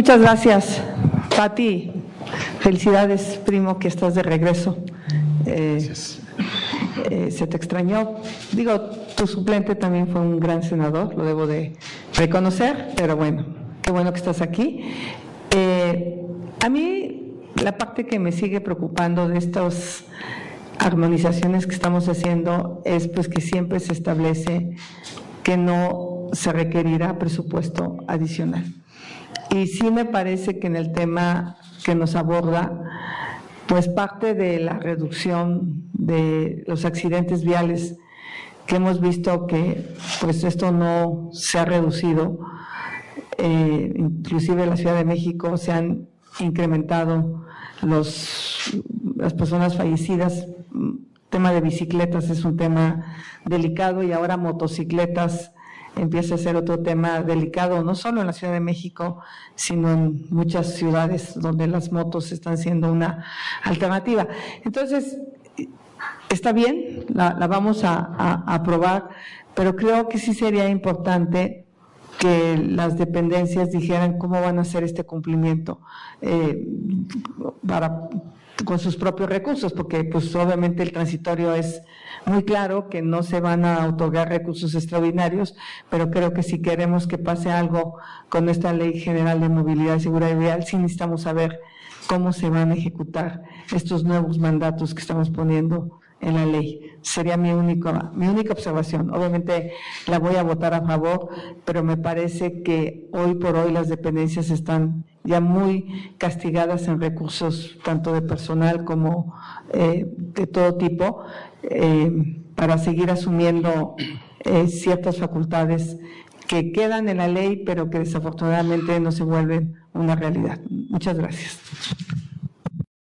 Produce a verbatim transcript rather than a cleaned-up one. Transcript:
Muchas gracias, Pati. Felicidades, primo, que estás de regreso. Eh, Gracias. Eh, se te extrañó. Digo, tu suplente también fue un gran senador, lo debo de reconocer, pero bueno, qué bueno que estás aquí. Eh, a mí, la parte que me sigue preocupando de estas armonizaciones que estamos haciendo es pues que siempre se establece que no se requerirá presupuesto adicional. Y sí me parece que en el tema que nos aborda, pues parte de la reducción de los accidentes viales que hemos visto que pues esto no se ha reducido, eh, inclusive en la Ciudad de México se han incrementado los, las personas fallecidas. Tema de bicicletas es un tema delicado y ahora motocicletas empieza a ser otro tema delicado, no solo en la Ciudad de México, sino en muchas ciudades donde las motos están siendo una alternativa. Entonces, está bien, la, la vamos a, a, a aprobar, pero creo que sí sería importante que las dependencias dijeran cómo van a hacer este cumplimiento eh, para, con sus propios recursos, porque pues obviamente el transitorio es muy claro que no se van a otorgar recursos extraordinarios, pero creo que si queremos que pase algo con esta Ley General de Movilidad y Seguridad Vial, sí necesitamos saber cómo se van a ejecutar estos nuevos mandatos que estamos poniendo en la ley. Sería mi, único, mi única observación. Obviamente la voy a votar a favor, pero me parece que hoy por hoy las dependencias están ya muy castigadas en recursos tanto de personal como eh, de todo tipo, eh, para seguir asumiendo eh, ciertas facultades que quedan en la ley, pero que desafortunadamente no se vuelven una realidad. Muchas gracias.